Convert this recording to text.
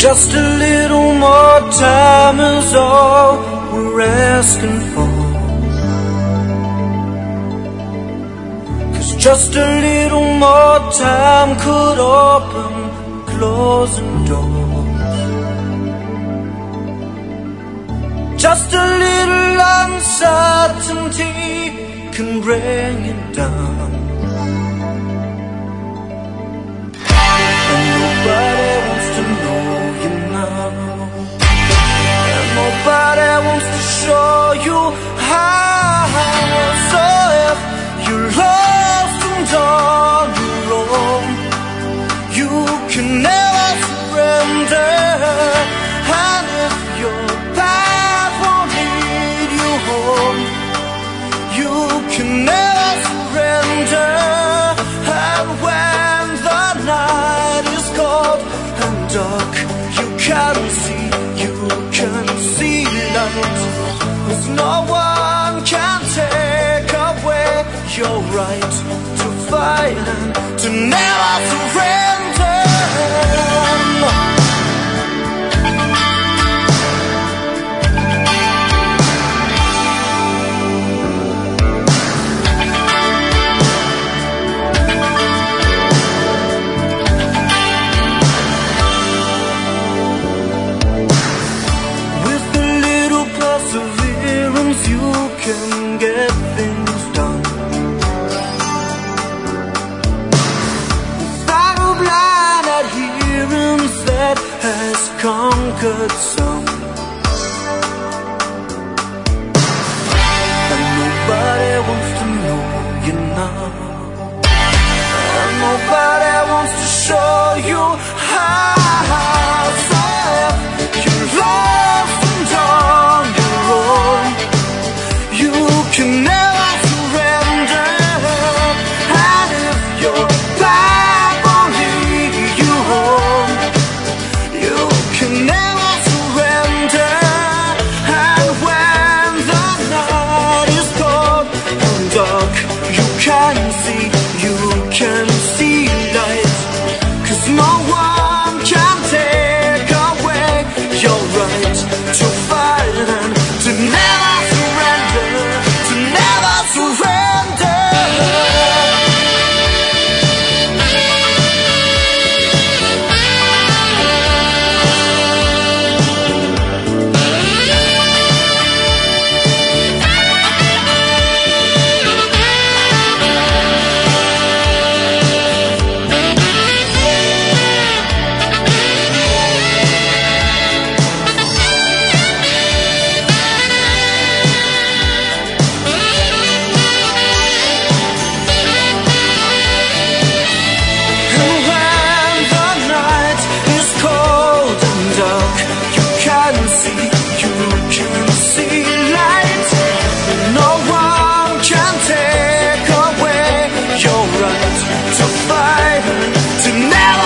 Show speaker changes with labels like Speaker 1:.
Speaker 1: Just a little more time is all we're asking for. 'Cause just a little more time could open closing doors. Just a little uncertainty can bring it down. And nobody wants to know you now. And nobody wants to show you how. So if you're lost and on your own, you can never surrender. And if your path won't lead you home, you can never surrender. And when the night is cold and dark, you can see light. 'Cause no one can take away your right to fight and to never surrender. You can get things done without a blind adherence that has conquered some. And nobody wants to know you now. And nobody wants to show you how. So if you're lost and on your own, you can never surrender. And if your path won't lead you home, you can never surrender. And when the night is cold and dark, you can see light. 'Cause no one can take away your right to fight and to never surrender. To fight, to never